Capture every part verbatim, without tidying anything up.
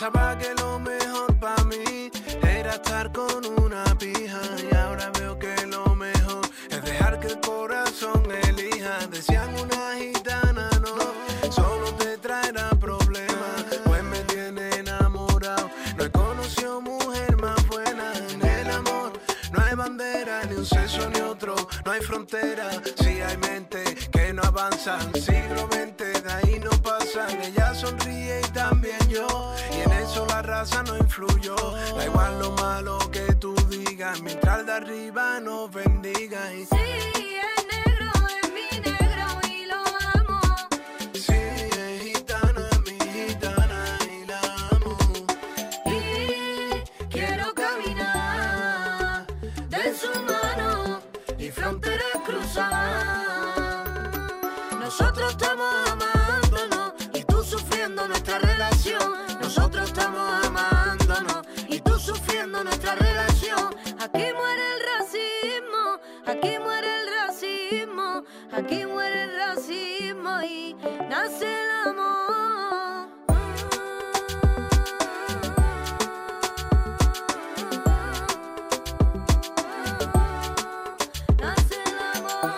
Pensaba que lo mejor para mí era estar con una pija, y ahora veo que lo mejor es dejar que el corazón elija. Decían una gitana, no, solo te traerá problemas, pues me tiene enamorado. No he conocido mujer más buena. En el amor no hay bandera, ni un sexo ni otro, no hay frontera. Si hay mente que no avanzan, siglo veinte, de ahí no pasan. Ella sonríe y también yo, y en eso la raza no influyó. Da igual lo malo que tú digas, mientras el de arriba nos bendiga. Y sí, es negro, es mi negro y lo amo. sí, es gitana, mi gitana y la amo. Y quiero caminar de su mano y fronteras cruzar. Nosotros estamos amándonos y tú sufriendo nuestra relación. Nosotros estamos amándonos y tú sufriendo nuestra relación. Aquí muere el racismo, aquí muere el racismo, aquí muere el racismo y nace el amor. Nace el amor.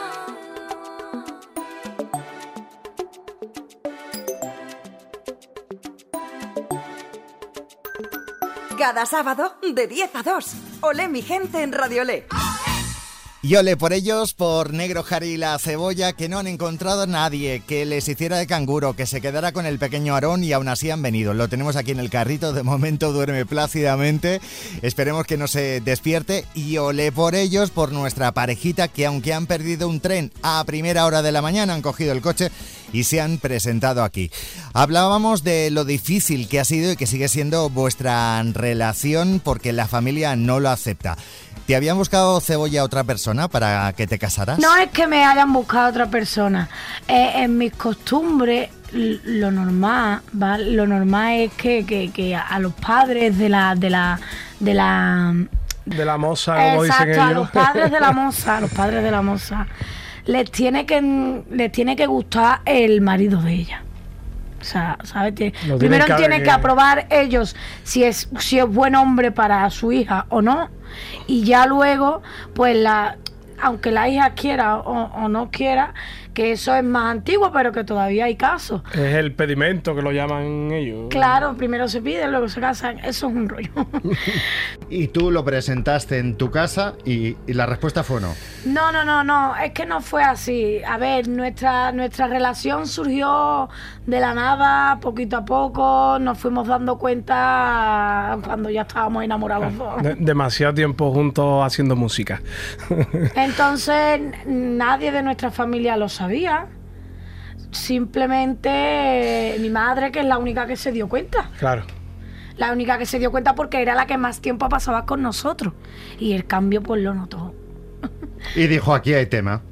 Cada sábado de diez a dos. Olé mi gente en Radio Olé. Y ole por ellos, por Negro Harry y la Cebolla, que no han encontrado nadie que les hiciera de canguro, que se quedara con el pequeño Aarón, y aún así han venido. Lo tenemos aquí en el carrito, de momento duerme plácidamente, esperemos que no se despierte. Y ole por ellos, por nuestra parejita, que aunque han perdido un tren a primera hora de la mañana, han cogido el coche y se han presentado aquí. Hablábamos de lo difícil que ha sido y que sigue siendo vuestra relación, porque la familia no lo acepta. ¿Te habían buscado, Cebolla, otra persona para que te casaras? No es que me hayan buscado otra persona. Eh, en mis costumbres, lo normal, ¿vale? Lo normal es que, que, que a los padres de la, de la, de la, de la moza, como exacto, dicen ellos. a los padres de la moza, a los padres de la moza, les tiene que, les tiene que gustar el marido de ella. O sea, ¿sabes? Tiene, primero que tienen que aprobar ellos si es, si es buen hombre para su hija o no. Y ya luego, pues la, aunque la hija quiera o, o no quiera, que eso es más antiguo, pero que todavía hay casos. Es el pedimento que lo llaman ellos. Claro, primero se pide, luego se casan. Eso es un rollo. Y tú lo presentaste en tu casa y, y la respuesta fue no. No, no, no, no. Es que no fue así. A ver, nuestra, nuestra relación surgió de la nada, poquito a poco. Nos fuimos dando cuenta cuando ya estábamos enamorados dos. De- demasiado tiempo juntos haciendo música. Entonces, nadie de nuestra familia lo sabía. Simplemente mi madre, que es la única que se dio cuenta. Claro. La única que se dio cuenta porque era la que más tiempo pasaba con nosotros. Y el cambio pues lo notó. Y dijo, aquí hay tema.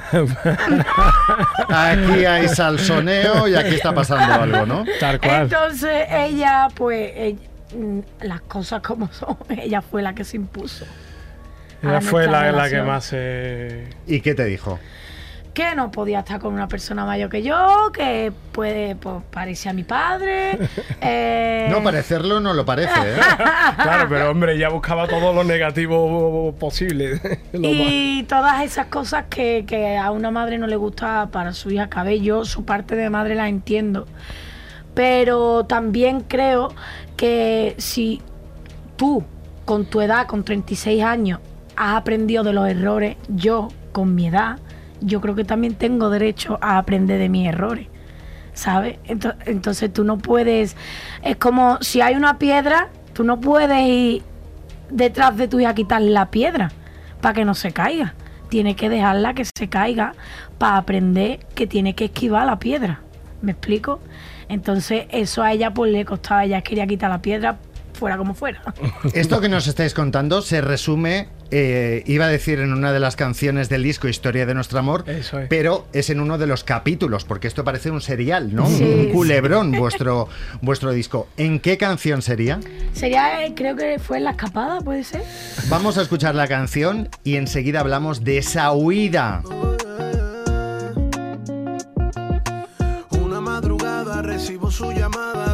Aquí hay salsoneo y aquí está pasando algo, ¿no? Tal cual. Entonces ella, pues, ella, las cosas como son, ella fue la que se impuso. Ella a fue nuestra la, la que relación. más se... ¿Y qué te dijo? Que no podía estar con una persona mayor que yo, que puede, pues, parecer a mi padre. eh... No, parecerlo no lo parece, ¿eh? Claro, pero hombre, ella buscaba todo lo negativo posible. Lo Y todas esas cosas que, que a una madre no le gusta para su hija. Cabello, su parte de madre la entiendo. Pero también creo que si tú, con tu edad, con treinta y seis años, has aprendido de los errores, yo, con mi edad, yo creo que también tengo derecho a aprender de mis errores, ¿sabes? Ento- Entonces tú no puedes... Es como si hay una piedra, tú no puedes ir detrás de tu hija a quitarle la piedra para que no se caiga. Tienes que dejarla que se caiga para aprender que tiene que esquivar la piedra. ¿Me explico? Entonces eso a ella pues le costaba. Ella quería quitar la piedra fuera como fuera. Esto que nos estáis contando se resume, eh, iba a decir en una de las canciones del disco Historia de Nuestro Amor, Eso es. pero es en uno de los capítulos, porque esto parece un serial, ¿no? Sí, un sí. culebrón, vuestro, vuestro disco. ¿En qué canción sería? Sería, eh, creo que fue en La Escapada, ¿puede ser? Vamos a escuchar la canción y enseguida hablamos de esa huida. Una madrugada recibo su llamada,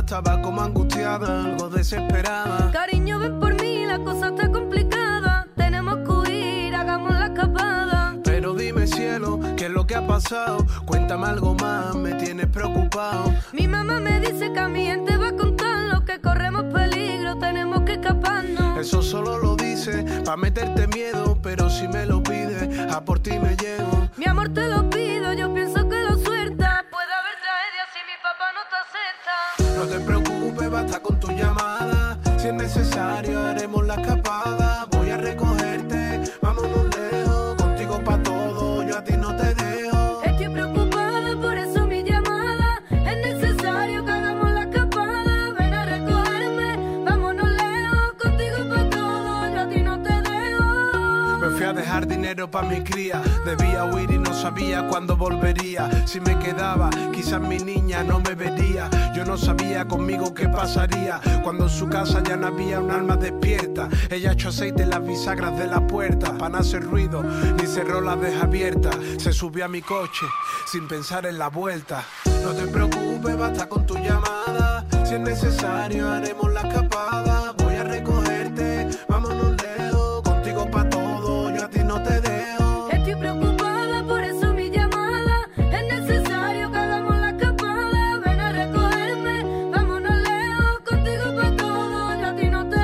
estaba como angustiada, algo desesperada. Cariño, ven por mí, la cosa está complicada. Tenemos que huir, hagamos la escapada. Pero dime cielo, ¿qué es lo que ha pasado? Cuéntame algo más, me tienes preocupado. Mi mamá me dice que a mi gente va a contar lo que corremos peligro, tenemos que escaparnos. Eso solo lo dice pa' meterte miedo, pero si me lo pides, a por ti me llego. Mi amor te lo pido, yo pienso que lo suelta. Puede haber tragedia si mi papá no te acepta. No te preocupes, basta con tu llamada. Si es necesario, haremos la escapada. Voy a recogerte, vámonos lejos. Contigo pa' todo, yo a ti no te dejo. Estoy preocupada, por eso mi llamada. Es necesario que hagamos la escapada. Ven a recogerme, vámonos lejos. Contigo pa' todo, yo a ti no te dejo. Me fui a dejar dinero pa' mi cría. Debía huir y no sabía cuándo volvería. Si me quedaba, quizás mi niña no me vería. Yo no sabía conmigo qué pasaría cuando en su casa ya no había un alma despierta. Ella echó aceite en las bisagras de la puerta pa' no hacer ruido, ni cerró la deja abierta. Se subió a mi coche sin pensar en la vuelta. No te preocupes, basta con tu llamada. Si es necesario, haremos la escapada. Voy a recogerte, vámonos lejos. Contigo pa' todo, yo a ti no te dejo. Estoy preocupada, por eso mi llamada. Es necesario que hagamos la escapada. Ven a recogerme, vámonos lejos. Contigo pa' todo, yo a ti no te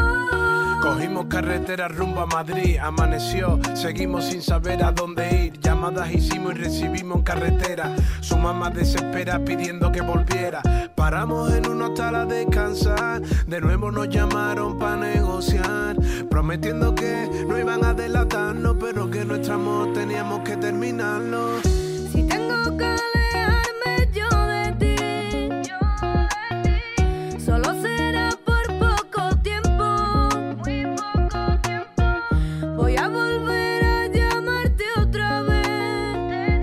dejo. Cogimos carretera rumbo a Madrid. Amaneció, seguimos sin saber a dónde ir. Llamadas hicimos y recibimos en carretera. Su mamá desespera pidiendo que volviera. Paramos en un hostal a descansar. De nuevo nos llamaron para negociar, prometiendo que no iban a delatarnos, pero que nuestro amor teníamos que terminarlo. Si tengo que alejarme yo de ti, yo de ti, solo será por poco tiempo, muy poco tiempo. Voy a volver a llamarte otra vez, te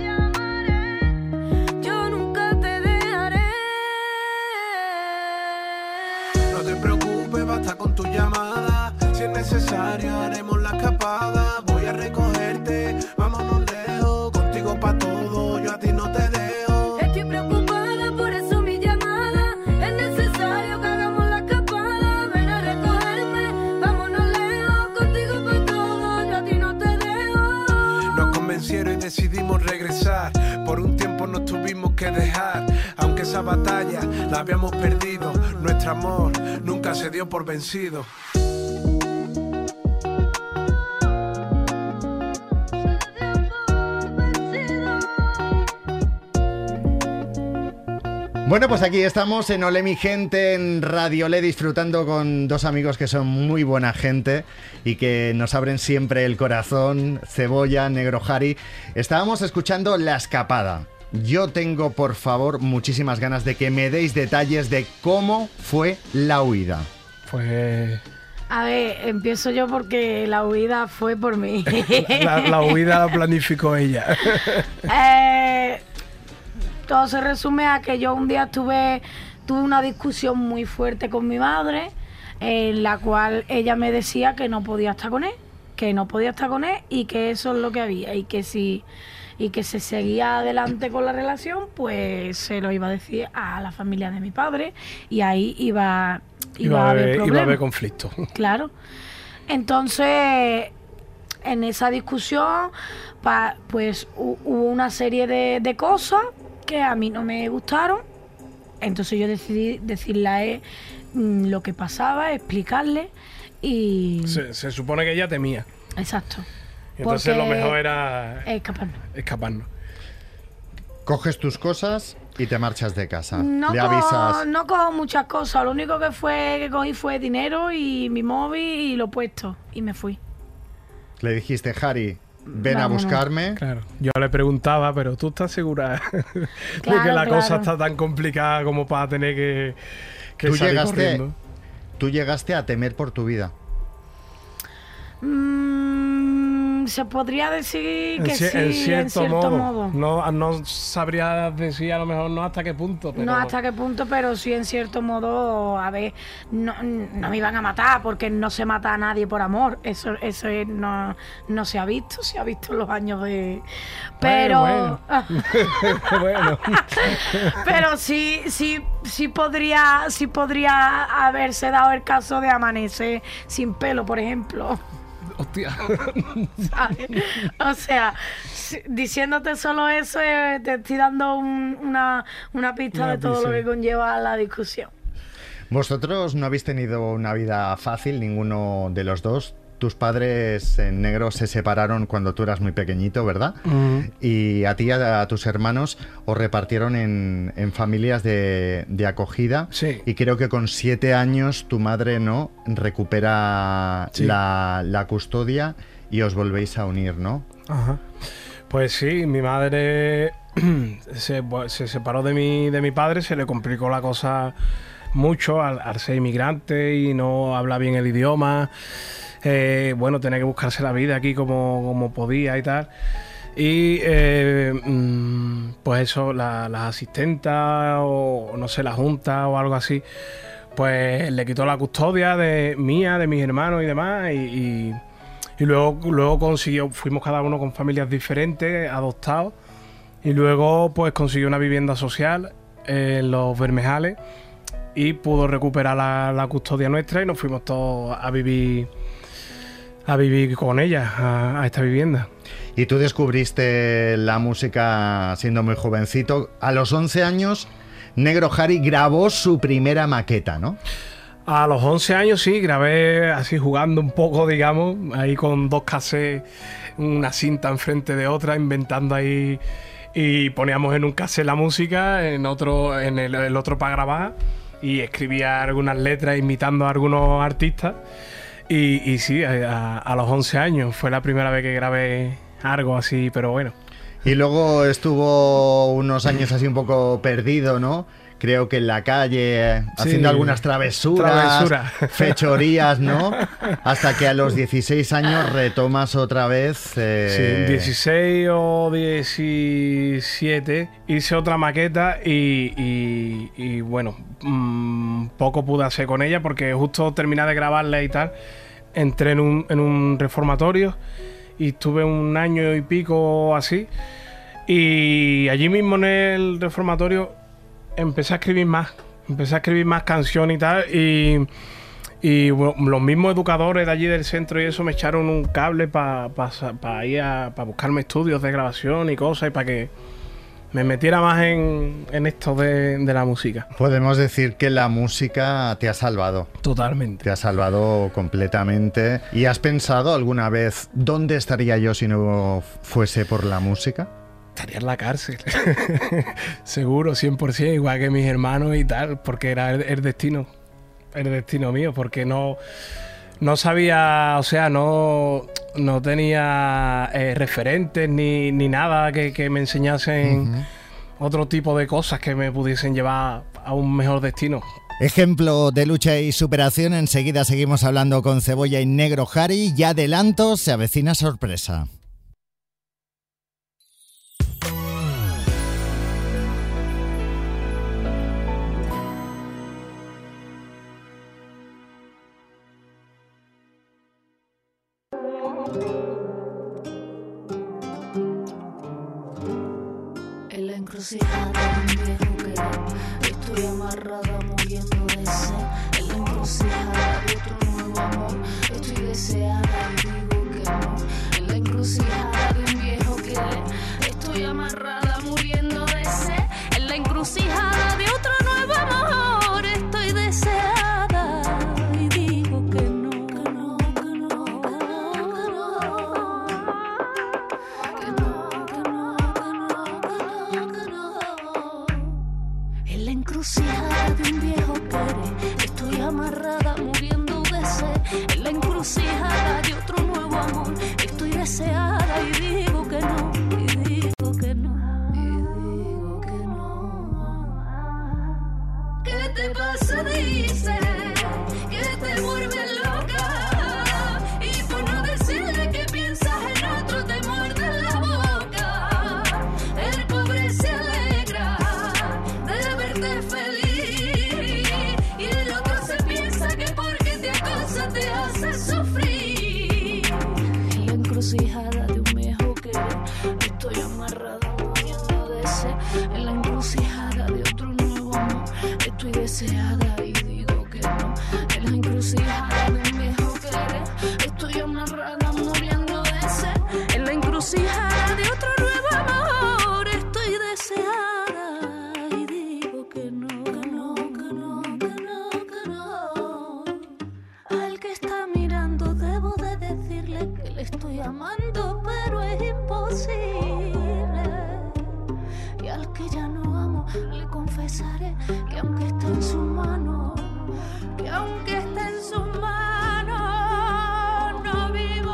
llamaré, yo nunca te dejaré. No te preocupes, basta con tu llamada. Si es necesario, haremos la escapada. Voy a recogerte, vámonos lejos. Contigo pa' todo, yo a ti no te dejo. Estoy preocupada, por eso mi llamada. Es necesario que hagamos la escapada. Ven a recogerme, vámonos lejos. Contigo pa' todo, yo a ti no te dejo. Nos convencieron y decidimos regresar. Por un tiempo nos tuvimos que dejar. Aunque esa batalla la habíamos perdido, nuestro amor nunca se dio por vencido. Bueno, pues aquí estamos en Olé mi gente, en Radio Olé, disfrutando con dos amigos que son muy buena gente y que nos abren siempre el corazón. Cebolla, Negro Jari. Estábamos escuchando La Escapada. Yo tengo, por favor, muchísimas ganas de que me deis detalles de cómo fue la huida. Pues A ver, empiezo yo porque la huida fue por mí. la, la huida la planificó ella. eh, todo se resume a que yo un día tuve, tuve una discusión muy fuerte con mi madre, en la cual ella me decía que no podía estar con él, que no podía estar con él y que eso es lo que había, y que si y que se seguía adelante con la relación, pues se lo iba a decir a la familia de mi padre y ahí iba, iba, Iba a a haber haber, problemas. iba a haber conflicto. Claro. Entonces, en esa discusión, pa, pues hu- hubo una serie de, de cosas que a mí no me gustaron. Entonces yo decidí decirle a él mm, lo que pasaba, explicarle y... Se, se supone que ella temía. Exacto. Y entonces Porque lo mejor era escaparnos. escaparnos. Coges tus cosas y te marchas de casa. No Le cojo, avisas. no cojo muchas cosas. Lo único que fue que cogí fue dinero y mi móvil y lo puesto. Y me fui. Le dijiste, Jari, ven Vámonos. a buscarme. Claro. Yo le preguntaba, pero ¿tú estás segura de Claro, que la claro. cosa está tan complicada como para tener que, que Tú salir llegaste, corriendo? tú llegaste a temer por tu vida. Mm, se podría decir que en, sí, en cierto, en cierto modo. modo. No, no sabría decir a lo mejor no hasta qué punto. Pero... No hasta qué punto, pero sí en cierto modo, a ver, no, no me iban a matar porque no se mata a nadie por amor. Eso eso es, no, no se ha visto, se ha visto en los años de... Pero... Bueno, bueno. Bueno. Pero sí, sí, sí podría, sí podría haberse dado el caso de amanecer sin pelo, por ejemplo. Hostia. ¿Sabes? O sea, si, diciéndote solo eso, eh, te estoy dando un, una, una pista Una de todo pista. lo que conlleva la discusión. Vosotros no habéis tenido una vida fácil, ninguno de los dos. Tus padres en negro se separaron cuando tú eras muy pequeñito, ¿verdad? Uh-huh. Y a ti y a, a tus hermanos os repartieron en, en familias de, de acogida. Sí. Y creo que con siete años tu madre, ¿no?, recupera Sí. la, la custodia y os volvéis a unir, ¿no? Ajá. Pues sí, mi madre se, se separó de mi, de mi padre, se le complicó la cosa mucho al, al ser inmigrante y no habla bien el idioma. Eh, bueno, tenía que buscarse la vida aquí como, como podía y tal. Y eh, mm, pues eso, la- las asistentas o no sé, la junta o algo así, pues le quitó la custodia de mía, de mis hermanos y demás. Y, y, y luego, luego consiguió, fuimos cada uno con familias diferentes, adoptados. Y luego pues consiguió una vivienda social en Los Bermejales y pudo recuperar la, la custodia nuestra y nos fuimos todos a vivir a vivir con ella a, a esta vivienda. Y tú descubriste la música siendo muy jovencito. A los once años, Negro Harry grabó su primera maqueta, ¿no? A los once años sí, grabé así jugando un poco, digamos, ahí con dos cassettes, una cinta enfrente de otra, inventando ahí, y poníamos en un cassette la música, en otro, en el, el otro para grabar, y escribía algunas letras imitando a algunos artistas. Y, y sí, a, a los once años fue la primera vez que grabé algo así, pero bueno. Y luego estuvo unos años así un poco perdido, ¿no? Creo que en la calle, Sí. haciendo algunas travesuras, Travesura. fechorías, ¿no? Hasta que a los dieciséis años retomas otra vez... eh, Sí, dieciséis o diecisiete hice otra maqueta y, y- y, bueno, mmm, poco pude hacer con ella porque justo terminé de grabarla y tal, entré en un, en un reformatorio y estuve un año y pico así, y allí mismo en el reformatorio empecé a escribir más, empecé a escribir más canciones y tal, y... Y bueno, los mismos educadores de allí del centro y eso me echaron un cable para pa, pa ir a pa buscarme estudios de grabación y cosas, y para que me metiera más en, en esto de, de la música. Podemos decir que la música te ha salvado. Totalmente. Te ha salvado completamente. ¿Y has pensado alguna vez dónde estaría yo si no fuese por la música? Estaría en la cárcel. Seguro, cien por ciento, igual que mis hermanos y tal, porque era el, el destino. El destino mío, porque no, no sabía, o sea, no, no tenía eh, referentes ni, ni nada que, que me enseñasen uh-huh. otro tipo de cosas que me pudiesen llevar a un mejor destino. Ejemplo de lucha y superación. Enseguida seguimos hablando con Cebolla y Negro Harry. Y adelanto, se avecina sorpresa. En la encrucijada de un viejo querer, estoy amarrada muriendo de sed. En la encrucijada de otro nuevo amor, estoy deseada y digo que no. En la encrucijada de un viejo querer, estoy amarrada muriendo de sed. En la encrucijada de otro nuevo amor, estoy deseada y digo que no, que no, que no, que no, que no, que no, que no, que no. En la encrucijada de un viejo querer, estoy amarrada muriendo de sed. En la encrucijada de otro nuevo amor, estoy deseada y digo que no, y digo que no. Estoy amarrada muriendo de sed en la encrucijada de otro nuevo amor. Estoy deseada y digo que no, en la encrucijada de un viejo querer. Estoy amarrada muriendo de sed en la encrucijada de otro nuevo amor. Estoy deseada y digo que no, que no, que no, que no, que no. Al que está mirando debo de decirle que le estoy amando, pero es imposible. Y al que ya no amo le confesaré que aunque esté en su mano, que aunque esté en su mano, no vivo.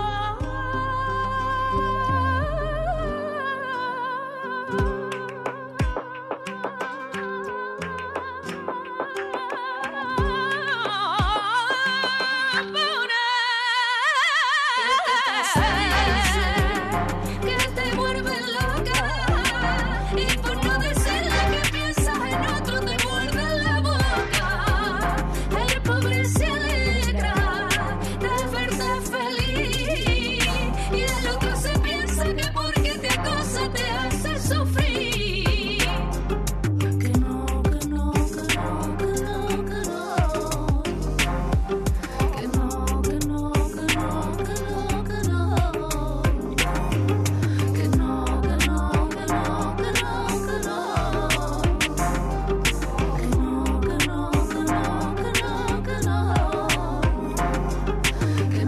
Que te vuelve loca y por no decir lo que piensas en otro te muerde la boca. El pobre se alegra de verte feliz y el otro se piensa que porque te acosa te hace sufrir. Que no, que no, que no, que no, que no. Que no, que no, que no, que no, que no. Que no, que no, que no, que no, que no. Que no, que no, que no, que no, que no. Que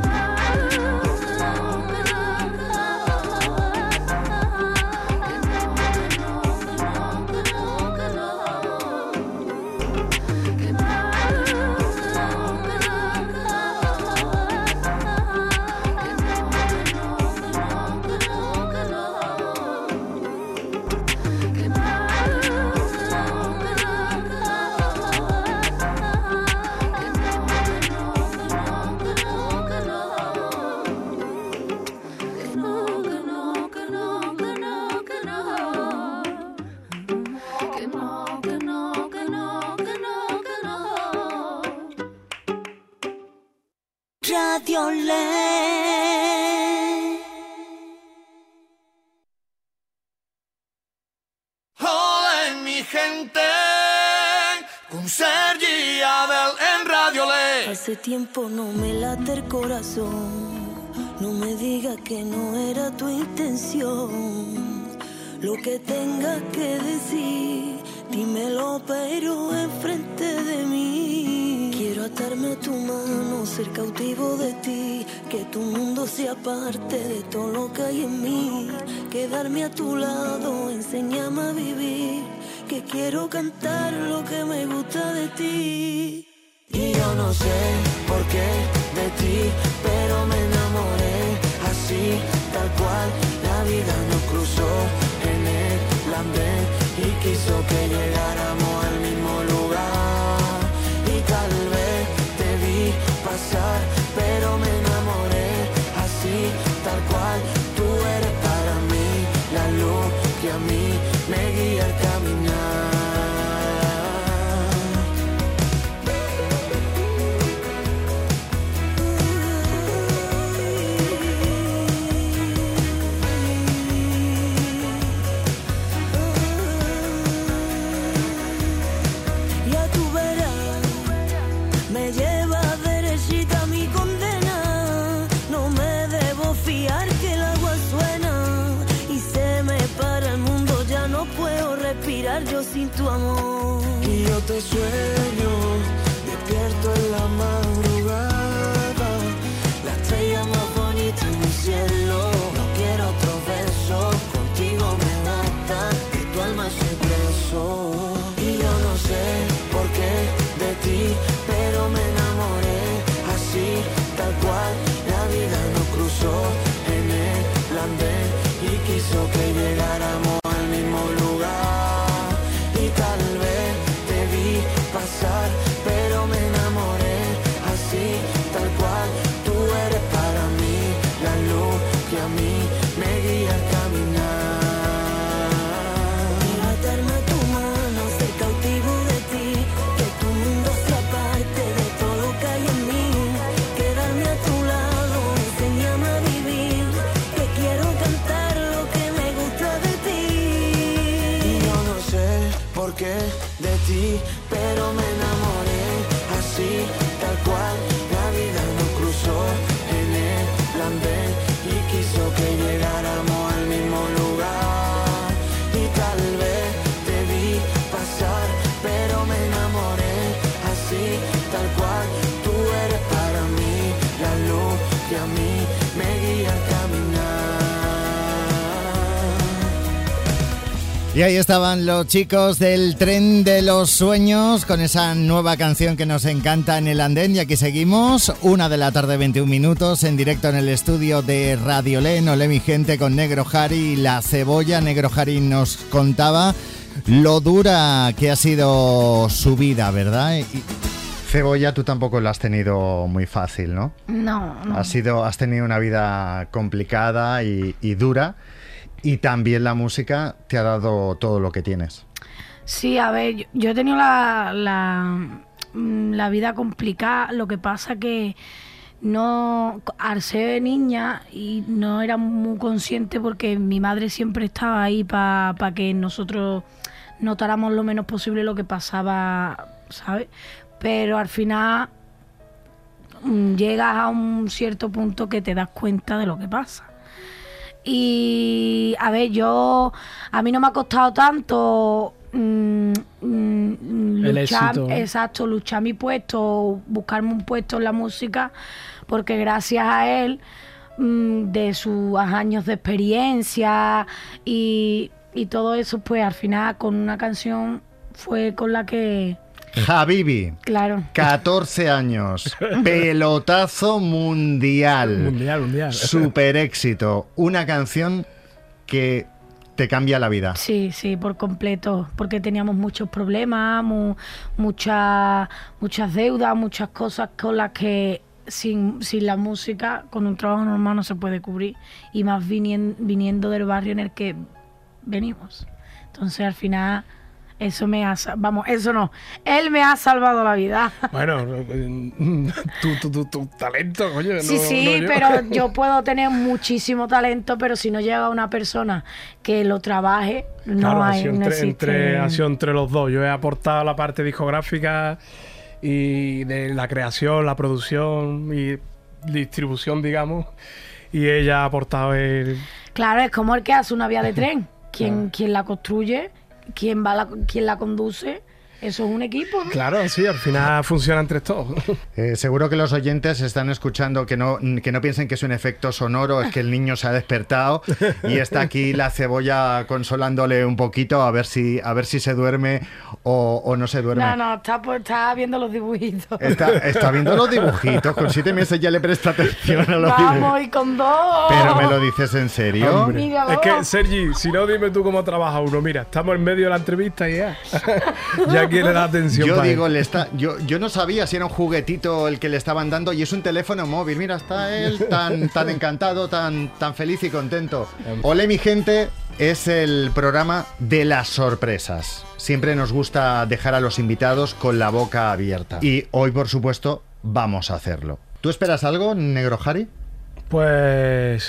Radio Le. Hola mi gente, con Sergi y Abel en Radio Le. Hace tiempo no me late el corazón, no me digas que no era tu intención. Lo que tengas que decir, dímelo pero enfrente de mí. Quiero atarme a tu mano, ser cautivo de ti, que tu mundo sea parte de todo lo que hay en mí. Quedarme a tu lado, enséñame a vivir, que quiero cantar lo que me gusta de ti. Y yo no sé por qué de ti, pero me enamoré así, tal cual. La vida nos cruzó en el plan B y quiso que llegáramos al mismo lugar. Y tal vez te vi pasar, pero me enamoré así, tal cual. Tú eres para mí la luz que a mí me guía al caminar. Yo sin tu amor. Y yo te sueño, despierto en la madrugada, la estrella más bonita en mi cielo. No quiero otro beso, contigo me basta, que tu alma es un preso. Y yo no sé por qué de ti, pero me enamoré así, tal cual. La vida nos cruzó en el plan B y quiso que llegáramos al mismo lugar. Pasar, pero me enamoré así, tal cual. Tú eres para mí la luz que a qué de ti, pero me enamoré así, tal cual. La vida nos cruzó en el plan B y quiso que llegáramos al mismo lugar. Y tal vez te vi pasar, pero me enamoré así, tal cual. Tú eres para mí la luz que a mí me guía al caminar. Y ahí estaban los chicos del Tren de los Sueños con esa nueva canción que nos encanta en el andén. Y aquí seguimos, una de la tarde, veintiún minutos, en directo en el estudio de Radio Len. Olé mi gente con Negro Jari y La Cebolla. Negro Jari nos contaba lo dura que ha sido su vida, ¿verdad? Y Cebolla, tú tampoco lo has tenido muy fácil, ¿no? No, no. Has sido, has tenido una vida complicada y, y dura. Y también la música te ha dado todo lo que tienes. Sí, a ver, yo, yo he tenido la, la, la vida complicada. Lo que pasa que no, al ser niña, y no era muy consciente porque mi madre siempre estaba ahí para pa que nosotros notáramos lo menos posible lo que pasaba, ¿sabes? Pero al final mm, llegas a un cierto punto que te das cuenta de lo que pasa. Y a ver, yo a mí no me ha costado tanto mm, mm, El luchar, éxito, ¿eh? exacto, luchar mi puesto, buscarme un puesto en la música, porque gracias a él, mm, de sus años de experiencia y, y todo eso, pues al final con una canción fue con la que... Habibi, Claro. catorce años, pelotazo mundial, Mundial, mundial. super éxito, una canción que te cambia la vida. Sí, sí, por completo, porque teníamos muchos problemas, mu- muchas muchas deudas, muchas cosas con las que sin, sin la música, con un trabajo normal no se puede cubrir, y más vinien- viniendo del barrio en el que venimos. Entonces al final eso me ha, sa- vamos, eso no, él me ha salvado la vida. Bueno, tu, tu, tu, tu talento, coño. Sí, no- sí, no yo. pero yo puedo tener muchísimo talento, pero si no llega una persona que lo trabaje, no Claro, ha hay, sido no entre, existe. entre- ha sido entre los dos. Yo he aportado la parte discográfica y de la creación, la producción y distribución, digamos. Y ella ha aportado el... Claro, es como el que hace una vía de tren. Quien, quien la construye, quien, va la, quien la conduce, eso es un equipo, ¿no? Claro, sí, al final funciona entre todos. Eh, seguro que los oyentes están escuchando que no, que no piensen que es un efecto sonoro, es que el niño se ha despertado y está aquí la Cebolla consolándole un poquito a ver si, a ver si se duerme o, o no se duerme. No, no, está, pues, está viendo los dibujitos. Está, está viendo los dibujitos, con siete meses ya le presta atención a los Vamos, dibujos. y con dos. Pero me lo dices en serio. Hombre, Míralo. es que, Sergi, si no, dime tú cómo trabaja uno. Mira, estamos en medio de la entrevista y ya. Ya quiere la atención. Yo para digo, él. le está, yo, yo no sabía si era un juguetito el que le estaban dando y es un teléfono móvil. Mira, está él tan, tan encantado, tan, tan feliz y contento. Olé mi gente es el programa de las sorpresas. Siempre nos gusta dejar a los invitados con la boca abierta. Y hoy, por supuesto, vamos a hacerlo. ¿Tú esperas algo, Negro Jari? Pues...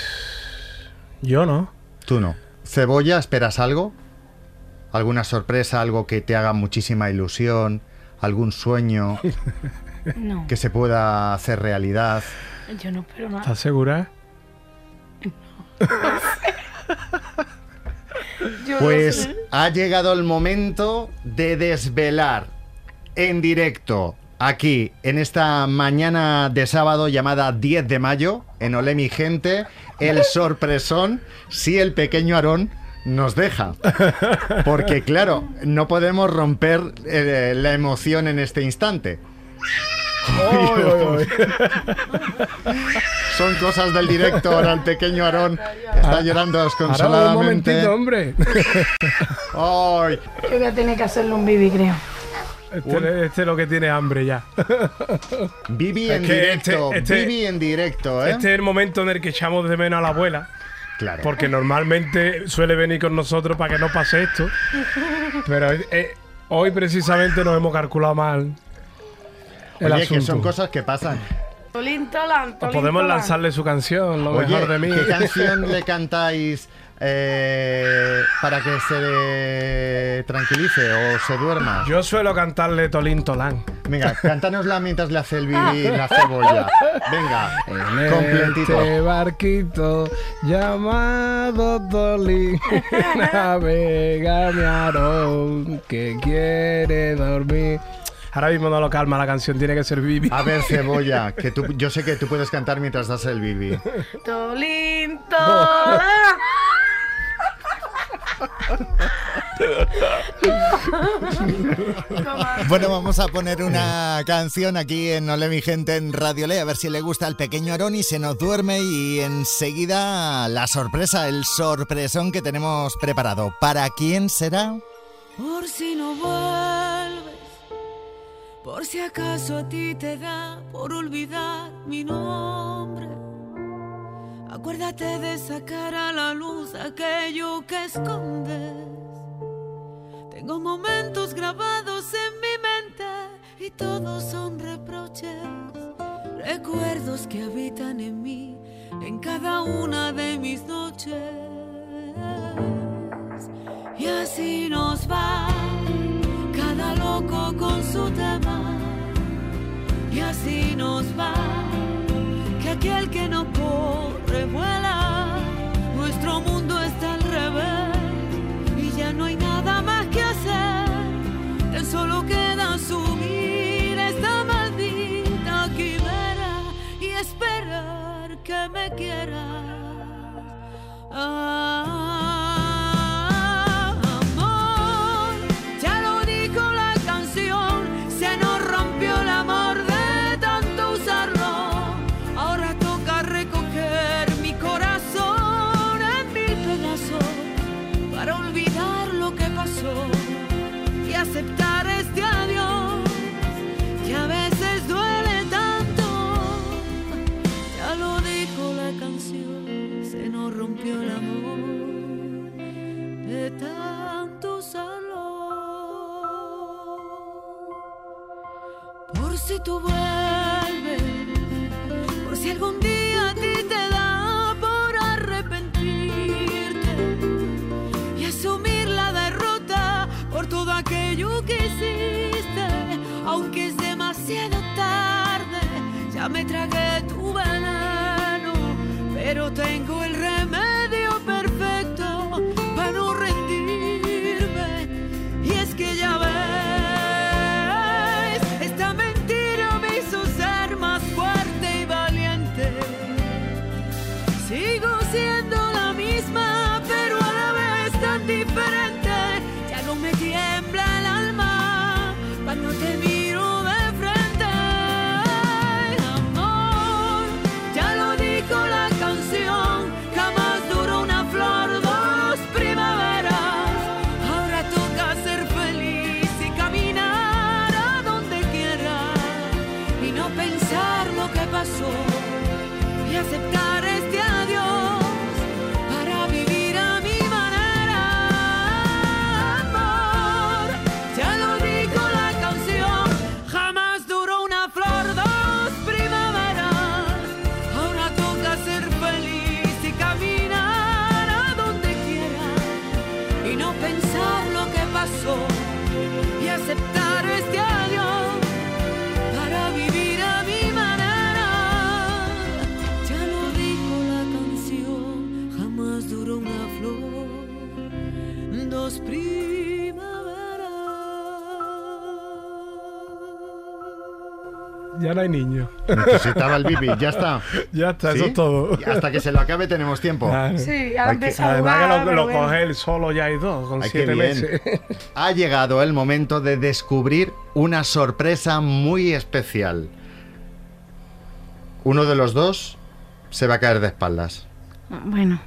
yo no. Tú no. Cebolla, ¿esperas algo? ¿Alguna sorpresa, algo que te haga muchísima ilusión? ¿Algún sueño No, que se pueda hacer realidad? yo no espero nada. ¿Estás segura? Yo no Pues sé. ha llegado el momento de desvelar en directo, aquí, en esta mañana de sábado llamada diez de mayo, en Olé mi gente, el sorpresón, si el pequeño Aarón nos deja. Porque claro, no podemos romper eh, la emoción en este instante. Oy, oy, oy. Son cosas del directo. Ahora el pequeño Aarón está llorando Ahora un desconsoladamente. momentito, hombre. Ay, Yo voy a tener que hacerle un bibi, creo. Este, este es lo que tiene hambre ya. Vivi Es en que directo, este- este- Vivi en directo, ¿eh? Este es el momento en el que echamos de menos a la abuela. Claro. Porque normalmente suele venir con nosotros para que no pase esto. Pero eh, hoy precisamente nos hemos calculado mal el Oye, asunto. que son cosas que pasan. Tolín, tolán, tolín, Podemos tolán. lanzarle su canción, lo Oye, mejor de mí. ¿qué canción le cantáis eh, para que se tranquilice o se duerma? Yo suelo cantarle Tolín Tolán. Venga, cántanosla mientras le hace el Bibi la cebolla. Venga, En completito. este barquito llamado Tolín navega mi Aarón que quiere dormir. Ahora mismo no lo calma la canción, tiene que ser Bibi. A ver, cebolla, que tú, yo sé que tú puedes cantar mientras das el Bibi. Tolín, tolán. Bueno, vamos a poner una canción aquí en Ole mi gente en Radio Le, a ver si le gusta al pequeño Aarón y se nos duerme, y enseguida la sorpresa, el sorpresón que tenemos preparado. ¿Para quién será? Por si no vuelves, por si acaso a ti te da por olvidar mi nombre. Acuérdate de sacar a la luz aquello que escondes. Tengo momentos grabados en mi mente y todos son reproches, recuerdos que habitan en mí, en cada una de mis noches. Y así nos va, cada loco con su tema. Y así nos va, que aquel que no corre vuela. Nuestro mundo está al revés y ya no hay nada más que hacer. Tan solo queda subir esta maldita quimera y esperar que me quieras. Ah, y aceptar este adiós que a veces duele tanto. Ya lo dijo la canción, se nos rompió el amor de tanto usarlo. Por si tú vuelves, por si algún día a ti te da por arrepentirte y asumir la derrota por todo aquello que hiciste, aunque es demasiado tarde, ya me tragué tu veneno, pero tengo el remedio perfecto para no rendirme, y es que ya ves, esta mentira me hizo ser más fuerte y valiente. Sigo siendo la misma, pero a la vez tan diferente. Me tiembla el alma cuando te miro de frente. Amor, ya lo dijo la canción, jamás duró una flor, dos primaveras. Ahora toca ser feliz y caminar a donde quiera y no pensar lo que pasó y aceptar este adiós para vivir a mi manera. Y aceptar este adiós para vivir a mi manera. Ya lo dijo la canción, jamás duró una flor, dos primaveras. Ya no hay niño. Necesitaba el Bibi, ya está. Ya está, ¿Sí? eso es todo. Y hasta que se lo acabe tenemos tiempo. Claro. Sí, ahora Hay que- empieza a Además jugar, que lo, pero lo bueno. coge él solo ya hay dos, con Ay, qué siete bien. meses. Ha llegado el momento de descubrir una sorpresa muy especial. Uno de los dos se va a caer de espaldas. Bueno,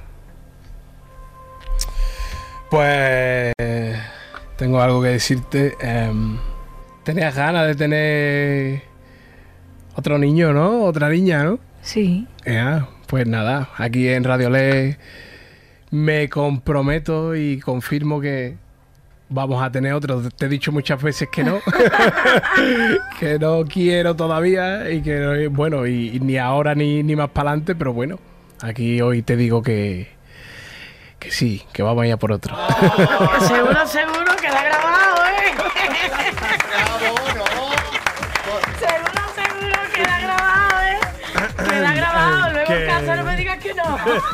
Pues tengo algo que decirte. Em, tenías ganas de tener otro niño, ¿no? Otra niña, ¿no? sí. Ya, pues nada, aquí en Radio Le me comprometo y confirmo que vamos a tener otro. Te he dicho muchas veces que no, que no quiero todavía y que, no- bueno, y, y ni ahora ni, ni más para adelante, pero bueno, aquí hoy te digo que, que sí, que vamos a ir a por otro. Seguro, seguro, queda grabado, ¿eh? Seguro, seguro, queda grabado, ¿eh? Queda grabado, luego en casa no me digas que no.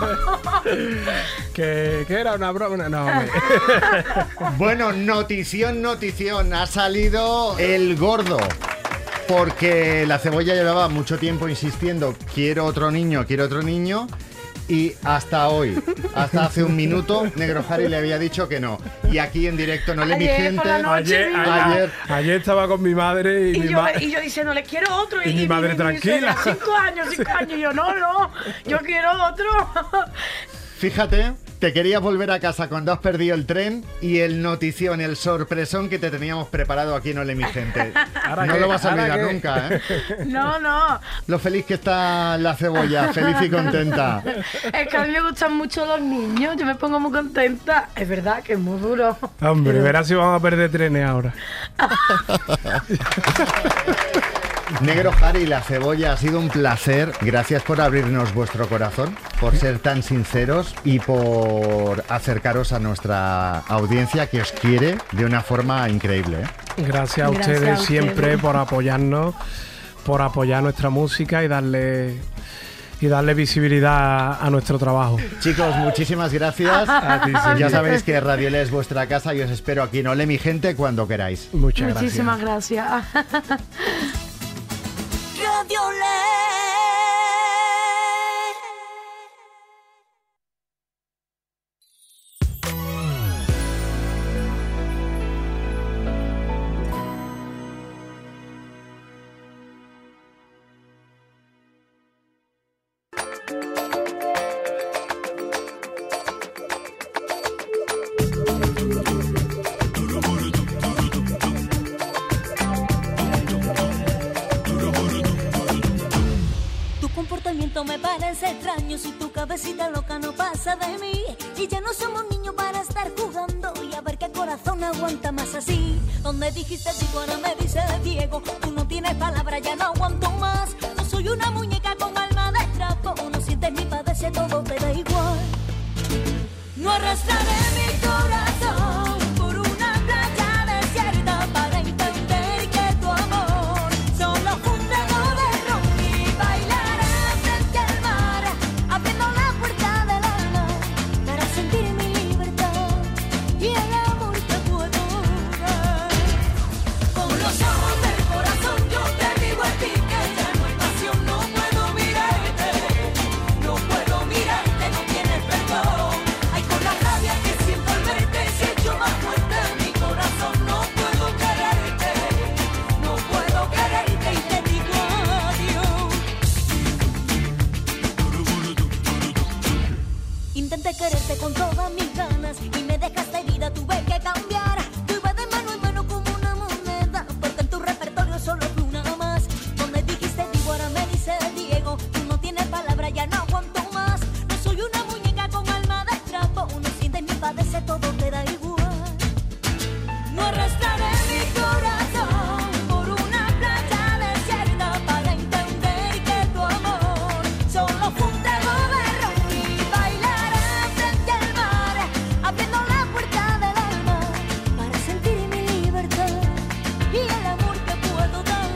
que, que era una broma, no. Me... Bueno, notición, notición, ha salido el gordo. Porque la Cebolla llevaba mucho tiempo insistiendo, quiero otro niño, quiero otro niño. Y hasta hoy, hasta hace un minuto, Negro Harry le había dicho que no. Y aquí en directo, no le mi gente. Ayer, ayer, ayer estaba con mi madre y, y, mi yo, ma y yo diciendo, le quiero otro. Y, y mi madre y, tranquila. Y cinco años, cinco años. Y yo, no, no, yo quiero otro. Fíjate, te querías volver a casa cuando has perdido el tren y el notición, el sorpresón que te teníamos preparado aquí en Ole mi gente. No que, lo vas a olvidar que... nunca, ¿eh? No, no. Lo feliz que está la Cebolla, feliz y contenta. Es que a mí me gustan mucho los niños, yo me pongo muy contenta. Es verdad que es muy duro. Hombre, pero... verás si vamos a perder trenes ahora. Negro Harry, la Cebolla, ha sido un placer. Gracias por abrirnos vuestro corazón, por ser tan sinceros y por acercaros a nuestra audiencia que os quiere de una forma increíble, ¿eh? Gracias a Gracias ustedes a siempre ustedes. por apoyarnos, por apoyar nuestra música y darle y darle visibilidad a nuestro trabajo. Chicos, muchísimas gracias. A ti, sí. Ya sabéis que Radio Le es vuestra casa y os espero aquí en Ole mi gente cuando queráis. Muchas gracias. Muchísimas gracias. Radio Le. Me parece extraño si tu cabecita loca no pasa de mí. Y ya no somos niños para estar jugando y a ver qué corazón aguanta más así. Donde dijiste digo, ahora me dice Diego. Tú no tienes palabra, ya no aguanto más. No soy una muñeca con alma de trapo. No sientes ni padece, todo te da igual. No arrastraré mi corazón por una playa desierta para entender que tu amor solo fue un trago de ron y bailaré frente al mar, abriendo la puerta del alma para sentir mi libertad y el amor que puedo dar. Con los ojos del corazón yo te digo a ti que ya no hay pasión, no puedo mirarte, no puedo mirarte, no tienes perdón. Ay, con la rabia que siento al verte se ha hecho más fuerte mi corazón, no puedo quererte, no puedo quererte y te digo adiós. Intenté quererte con todas mis ganas y me dejaste herida, tuve que cambiar. Tú ibas de mano en mano como una moneda, porque en tu repertorio solo fui una más. Donde dijiste digo, ahora me dice Diego. Tú no tienes palabra, ya no aguanto más. No soy una muñeca con alma de trapo. No sientes ni padece, todo te da igual. No arrastraré mi corazón por una playa desierta para entender que tu amor solo fue un trago de ron y bailaré frente al mar, abriendo la puerta del alma para sentir mi libertad y el amor que puedo dar.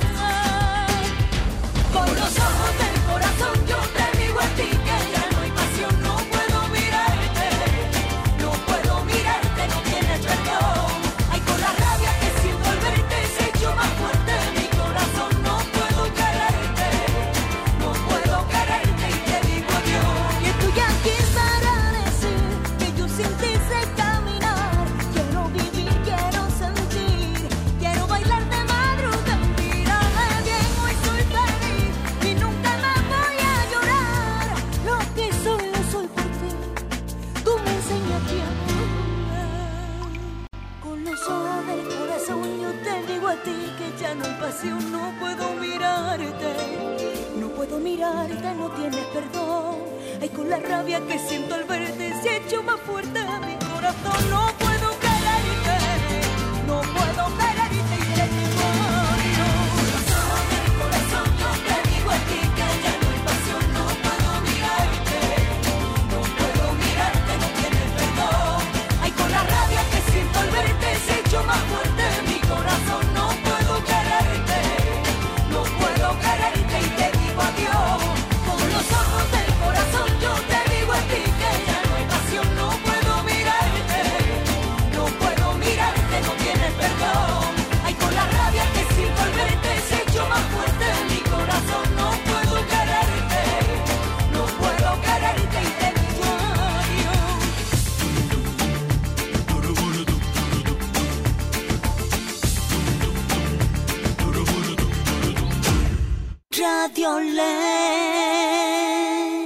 Con los ojos del corazón yo te digo a ti que ya no hay pasión, no puedo mirarte, no puedo mirarte, no tienes perdón. Ay, con la rabia que siento al verte se ha hecho más fuerte mi corazón, no puedo quererte, no puedo quererte y te digo adiós. Y estoy aquí para decir que yo sin ti sé caminar. Quiero vivir, quiero sentir, quiero bailar de madrugada, mírame bien, hoy soy feliz y nunca más voy a llorar. Lo que soy, lo soy por ti, tú me enseñaste a amar. Con los ojos del corazón yo te digo a ti que ya no hay pasión, no puedo mirarte, no puedo mirarte, no tienes perdón. Ay, con la rabia que siento al verte se ha hecho más fuerte mi corazón, no puedo quererte, no puedo quererte y te digo adiós. Con los ojos del corazón yo te digo a ti que ya no hay pasión, no puedo mirarte, no puedo mirarte, no tienes perdón. ti olé.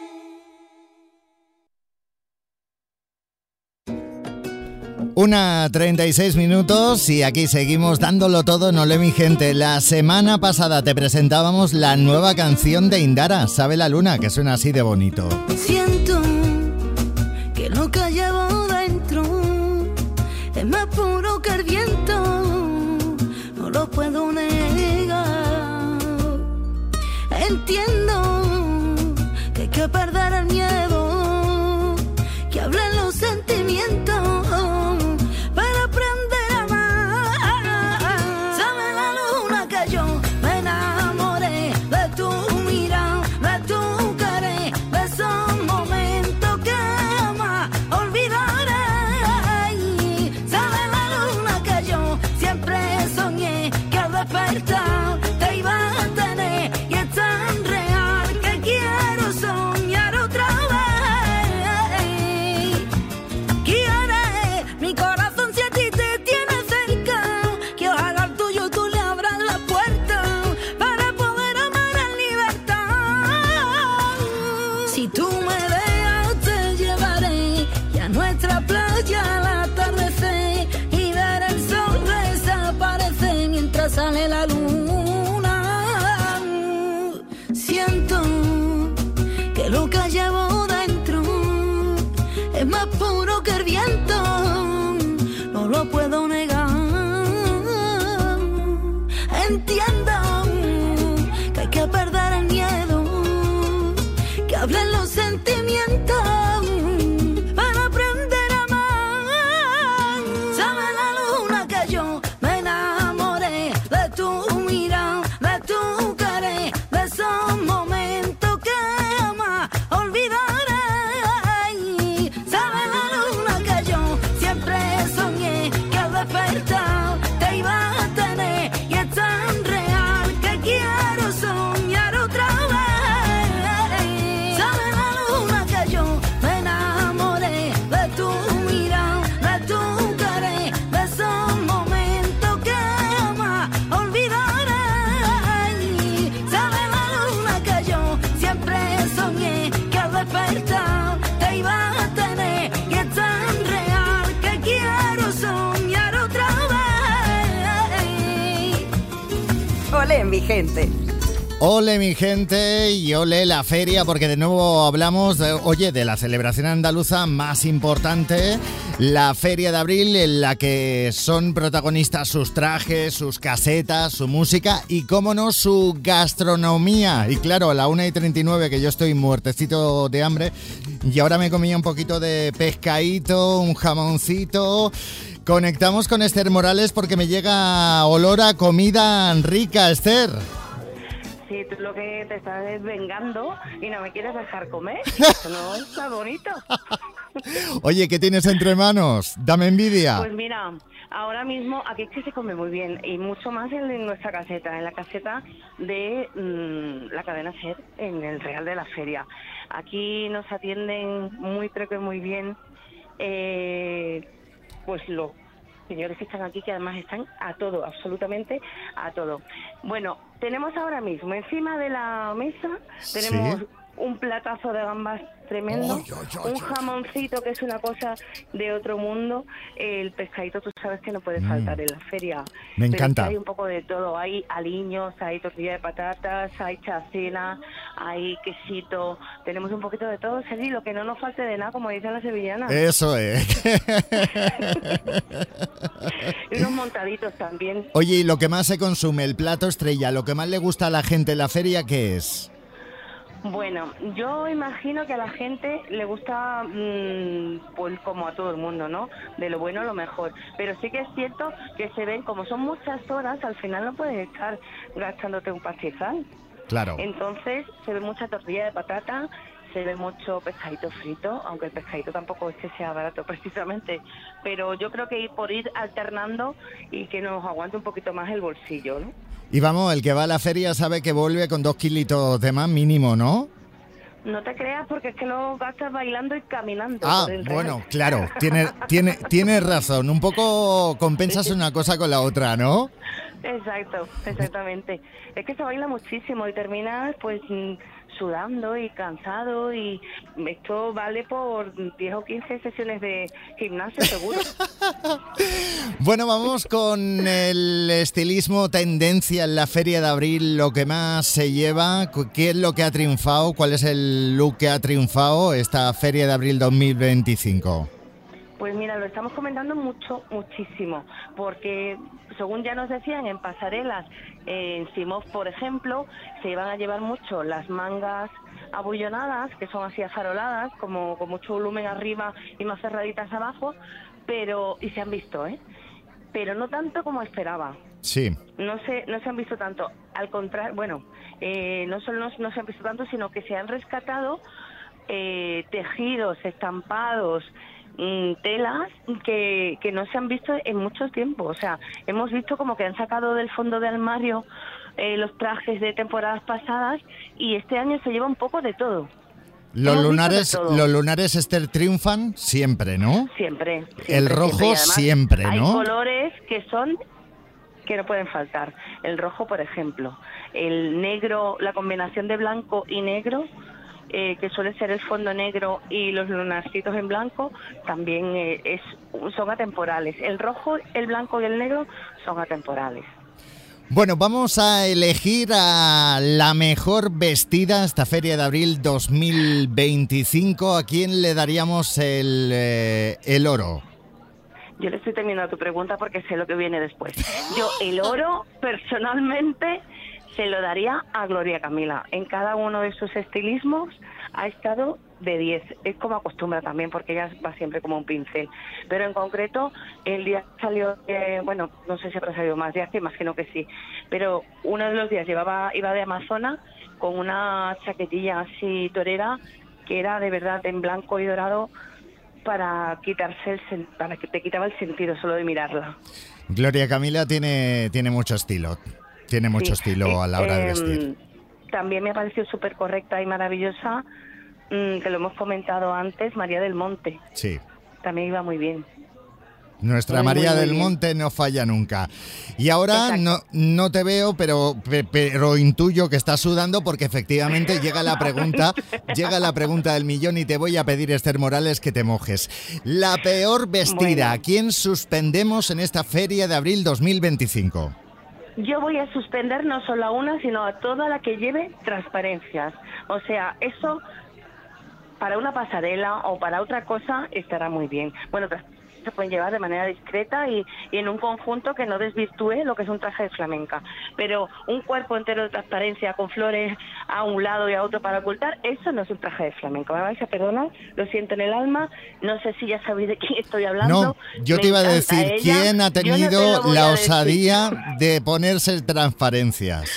Una treinta y seis minutos y aquí seguimos dándolo todo en Olé mi gente. La semana pasada te presentábamos la nueva canción de Indara, Sabe la Luna, que suena así de bonito. Siento que lo que llevo dentro es más puro que el viento, no lo puedo negar. Entiendo que hay que perder el miedo, que hablen los sentimientos para aprender a amar. Sabe la luna que yo me enamoré de tu mirada, de tu querer, de esos momentos que jamás olvidaré. Sabe la luna que yo siempre soñé que al despertar te iba a tener, y es tan real que quiero soñar otra vez. Quiere mi corazón si a ti te tiene cerca, que ojalá al tuyo tú le abras la puerta para poder amar en libertad. Si tú me dejas te llevaré y a nuestra playa al atardecer y ver el sol desaparecer mientras sale la luna. Siento que lo que llevo dentro es más puro que el viento, no lo puedo negar. Entiendo que hay que perder el miedo, que hablen los sentimientos para aprender a amar. Sabe la luna que yo me enamoré de tu mirada, de tu querer, de esos momentos que jamás olvidaré. Sabe la luna que yo siempre soñé que al despertar te iba a tener, y es tan real que quiero soñar otra vez. Sabe la luna que yo me enamoré de tu mirada, de tu querer, de esos momentos que jamás olvidaré. Sabe la luna que yo siempre soñé que al despertar te iba a tener, y es tan real que quiero soñar otra vez. Olé, mi gente. Ole mi gente y ole la feria, porque de nuevo hablamos, de, oye, de la celebración andaluza más importante, la Feria de Abril, en la que son protagonistas sus trajes, sus casetas, su música y, cómo no, su gastronomía. Y claro, a la una y treinta y nueve, que yo estoy muertecito de hambre, y ahora me comía un poquito de pescadito, un jamoncito. Conectamos con Esther Morales porque me llega olor a comida rica, Esther. Sí, tú lo que te estás desvengando y no me quieres dejar comer. Eso no está bonito. Oye, ¿qué tienes entre manos? Dame envidia. Pues mira, ahora mismo aquí es que se come muy bien y mucho más en nuestra caseta, en la caseta de mmm, la cadena SER, en el Real de la Feria. Aquí nos atienden muy, creo que muy bien, eh, pues los señores que están aquí, que además están a todo, absolutamente a todo. Bueno, tenemos ahora mismo encima de la mesa, tenemos ¿Sí? un platazo de gambas tremendo, Oy, oy, oy, un jamoncito que es una cosa de otro mundo, el pescadito tú sabes que no puede faltar mm. en la feria. Me Pero encanta. Es que hay un poco de todo, hay aliños, hay tortilla de patatas, hay chacena, hay quesito, tenemos un poquito de todo, Sergi, lo que no nos falte de nada, como dicen las sevillanas. Eso es. Y unos montaditos también. Oye, y lo que más se consume, el plato estrella, lo que más le gusta a la gente en la feria, ¿qué es? Bueno, yo imagino que a la gente le gusta, mmm, pues como a todo el mundo, ¿no? De lo bueno a lo mejor. Pero sí que es cierto que se ven, como son muchas horas, al final no puedes estar gastándote un pastizal. Claro. Entonces se ve mucha tortilla de patata, se ve mucho pescadito frito, aunque el pescadito tampoco es que sea barato precisamente. Pero yo creo que ir por ir alternando y que nos aguante un poquito más el bolsillo, ¿no? Y vamos, el que va a la feria sabe que vuelve con dos kilitos de más mínimo, ¿no? No te creas, porque es que lo gastas bailando y caminando. Ah, bueno, claro, tienes tiene, tiene razón. Un poco compensas una cosa con la otra, ¿no? Exacto, exactamente. Es que se baila muchísimo y terminas pues mm, sudando y cansado y esto vale por diez o quince sesiones de gimnasio seguro. Bueno, vamos con el estilismo tendencia en la Feria de Abril, lo que más se lleva, ¿qué es lo que ha triunfado? ¿Cuál es el look que ha triunfado esta Feria de Abril dos mil veinticinco? Pues mira, lo estamos comentando mucho, muchísimo, porque según ya nos decían en pasarelas, eh, en Simov, por ejemplo, se iban a llevar mucho las mangas abullonadas, que son así afaroladas, como con mucho volumen arriba y más cerraditas abajo, pero y se han visto, ¿eh? Pero no tanto como esperaba. Sí. No se, no se han visto tanto, al contrario, bueno, eh, no solo no, no se han visto tanto, sino que se han rescatado eh, tejidos, estampados, telas que, que no se han visto en mucho tiempo. O sea, hemos visto como que han sacado del fondo de armario eh, los trajes de temporadas pasadas y este año se lleva un poco de todo. Los Hemos lunares, visto de todo. los lunares Esther triunfan siempre, ¿no? Siempre. siempre El rojo siempre. Y además, siempre, hay ¿no? colores que son que no pueden faltar. El rojo, por ejemplo. El negro, la combinación de blanco y negro, Eh, que suele ser el fondo negro y los lunarcitos en blanco, también eh, es son atemporales. El rojo, el blanco y el negro son atemporales. Bueno, vamos a elegir a la mejor vestida esta Feria de Abril dos mil veinticinco. ¿A quién le daríamos el, eh, el oro? Yo le estoy teniendo a tu pregunta porque sé lo que viene después. Yo el oro, personalmente, se lo daría a Gloria Camila. En cada uno de sus estilismos ha estado de diez. Es como acostumbra también, porque ella va siempre como un pincel. Pero en concreto, el día que salió, eh, bueno, no sé si habrá salido más días, que imagino que sí. Pero uno de los días llevaba iba de Amazona con una chaquetilla así torera, que era de verdad en blanco y dorado, para quitarse el sen- para que te quitaba el sentido solo de mirarla. Gloria Camila tiene, tiene mucho estilo. Tiene mucho Sí, estilo eh, a la hora de eh, vestir. También me ha parecido súper correcta y maravillosa, mmm, que lo hemos comentado antes, María del Monte. Sí. También iba muy bien. Nuestra Muy, María muy, muy del bien. Monte no falla nunca. Y ahora Exacto. no, no te veo, pero, pe- pero intuyo que estás sudando porque efectivamente llega la pregunta, llega la pregunta del millón y te voy a pedir, Esther Morales, que te mojes. La peor vestida, Bueno. ¿a quién suspendemos en esta Feria de Abril dos mil veinticinco? Yo voy a suspender no solo a una, sino a toda la que lleve transparencias. O sea, eso para una pasarela o para otra cosa estará muy bien. Bueno, tras- se pueden llevar de manera discreta y, y en un conjunto que no desvirtúe lo que es un traje de flamenca. Pero un cuerpo entero de transparencia con flores a un lado y a otro para ocultar, eso no es un traje de flamenca. Me vais a perdonar, lo siento en el alma, no sé si ya sabéis de quién estoy hablando. No, yo Me te iba a encanta decir, ella. ¿quién ha Yo no te tenido lo voy la a decir. osadía de ponerse transparencias?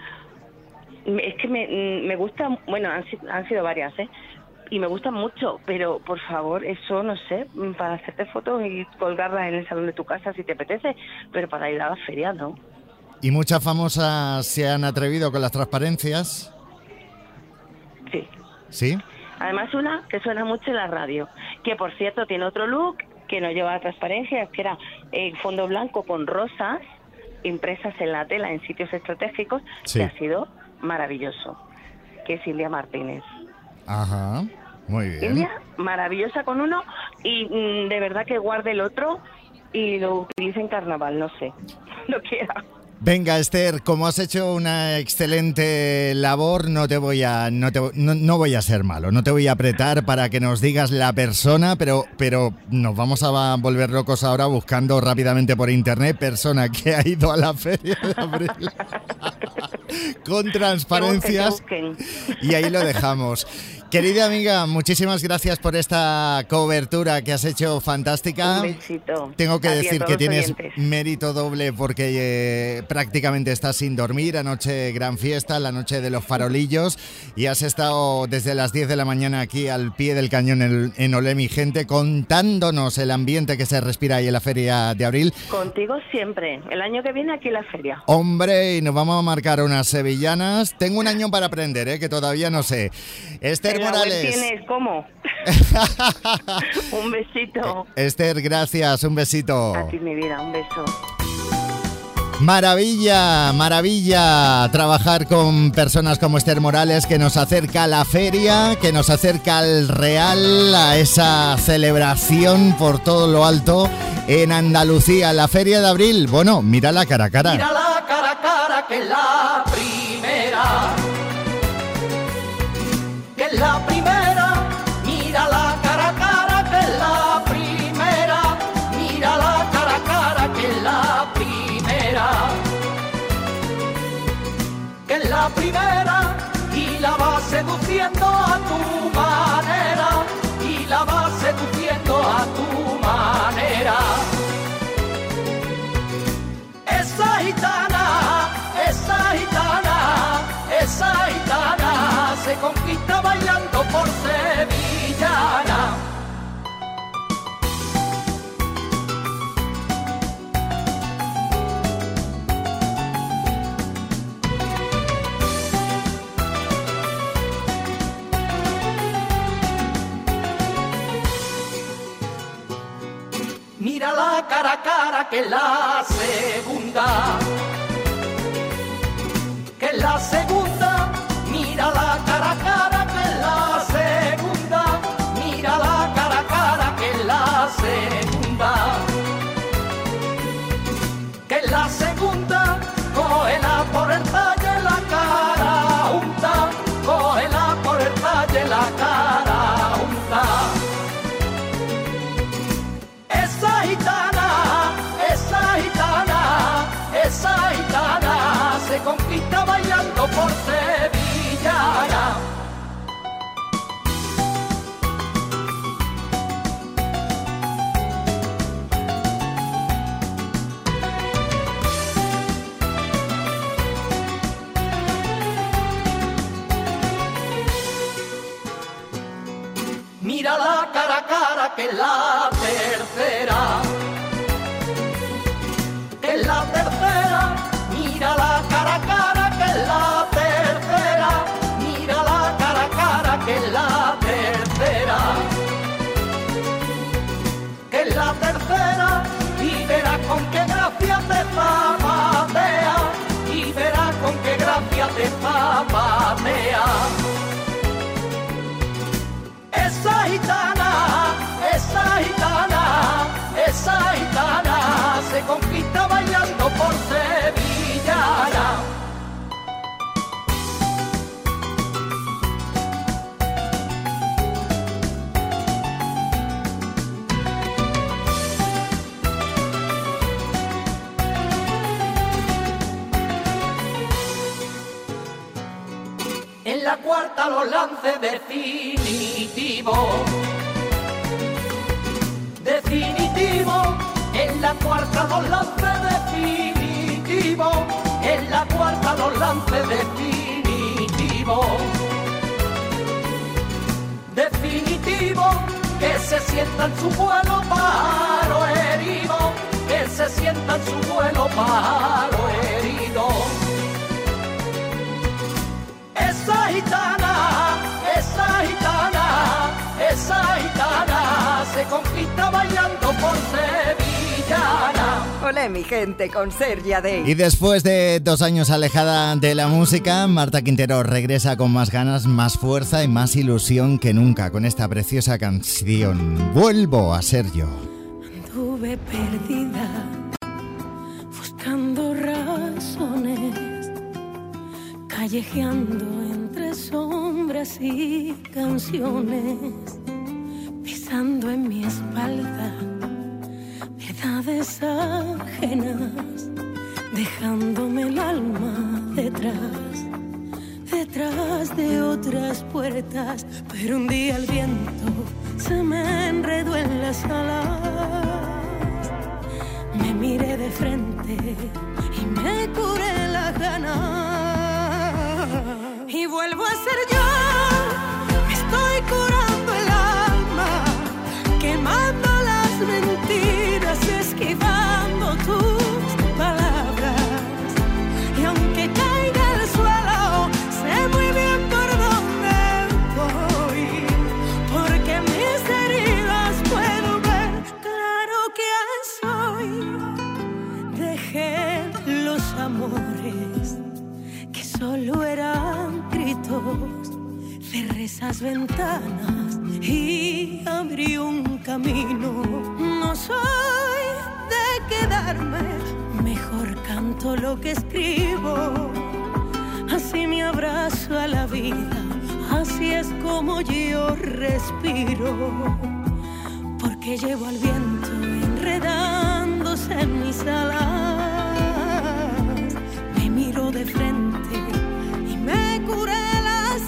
Es que me, me gusta, bueno, han, si- han sido varias, ¿eh? Y me gustan mucho, pero por favor, eso no sé, para hacerte fotos y colgarlas en el salón de tu casa si te apetece, pero para ir a la feria no. ¿Y muchas famosas se han atrevido con las transparencias? Sí. ¿Sí? Además, una que suena mucho en la radio, que por cierto tiene otro look que no lleva transparencias, que era el fondo blanco con rosas impresas en la tela en sitios estratégicos, Sí. que ha sido maravilloso, que es India Martínez. Ajá, muy bien. India, maravillosa con uno y mm, de verdad que guarde el otro y lo utilice en carnaval, no sé, lo quiera. Venga, Esther, como has hecho una excelente labor, no te voy a no, te, no, no voy a ser malo, no te voy a apretar para que nos digas la persona, pero pero nos vamos a volver locos ahora buscando rápidamente por internet persona que ha ido a la Feria de Abril con transparencias Que busquen, que busquen. y ahí lo dejamos. Querida amiga, muchísimas gracias por esta cobertura que has hecho fantástica. Un besito. Tengo que A ti y a decir todos que los tienes oyentes. mérito doble porque eh, prácticamente estás sin dormir. Anoche gran fiesta, la noche de los farolillos, y has estado desde las diez de la mañana aquí al pie del cañón en, en Olé, mi gente, contándonos el ambiente que se respira ahí en la Feria de Abril. Contigo siempre. El año que viene aquí en la feria. Hombre, y nos vamos a marcar unas sevillanas. Tengo un año para aprender, ¿eh? Que todavía no sé. Esther En la web Morales. tienes cómo. Un besito. Esther, gracias, un besito. A ti, mi vida, un beso. Maravilla, maravilla trabajar con personas como Esther Morales, que nos acerca a la feria, que nos acerca al Real, a esa celebración por todo lo alto en Andalucía, la Feria de Abril. Bueno, mírala cara a cara. Mírala cara a cara, que es la primera, que es la primera, mírala cara a cara, que es la primera, mírala cara a cara, que es la primera. Que es la primera y la vas seduciendo a tu manera, y la vas seduciendo a tu manera. Esa gitana, esa gitana, esa gitana se conquista bailando por sevillana. Mírala cara a cara, que es la segunda, que es la segunda, mírala cara a cara, que es la segunda, mírala cara a cara, que es la segunda, que es la segunda, cógela por el talle la cara unta, cógela por el talle la cara unta. Esa gitana, esa gitana, esa gitana se conquista bailando por sevillana. Mírala cara a cara, que es la tercera, que es la tercera, mírala cara a cara, que es la tercera, mírala cara a cara, que es la tercera, que es la tercera, y verás con qué gracia te zapatea, y verás con qué gracia te zapatea. Esa gitana, esa gitana, esa gitana se conquista bailando por sevillana. En la cuarta los lances definitivo, definitivo, en la cuarta los lances definitivo, en la cuarta los lances definitivo, definitivo, que se sienta en su vuelo pájaro herido, que se sienta en su vuelo pájaro herido. Esa gitana, esa gitana, esa gitana se conquista bailando por sevillana. Olé, mi gente, con Sergi Adey. Y después de dos años alejada de la música, Marta Quintero regresa con más ganas, más fuerza y más ilusión que nunca con esta preciosa canción. Vuelvo a ser yo. Anduve perdida, buscando razones, callejeando entre sombras y canciones, pisando en mi espalda verdades ajenas, dejándome el alma detrás, detrás de otras puertas. Pero un día el viento se me enredó en las alas, me miré de frente y me curé las ganas. Y vuelvo a ser yo, me estoy curando el alma, quemando las mentiras, esquivando tus palabras. Y aunque caiga al suelo, sé muy bien por dónde voy, porque mis heridas puedo ver claro quién soy. Dejé los amores que solo eran gritos. Cerré esas ventanas y abrí un camino. No soy de quedarme, mejor canto lo que escribo. Así me abrazo a la vida, así es como yo respiro. Porque llevo al viento enredándose en mis alas. Me miro de frente y me curé las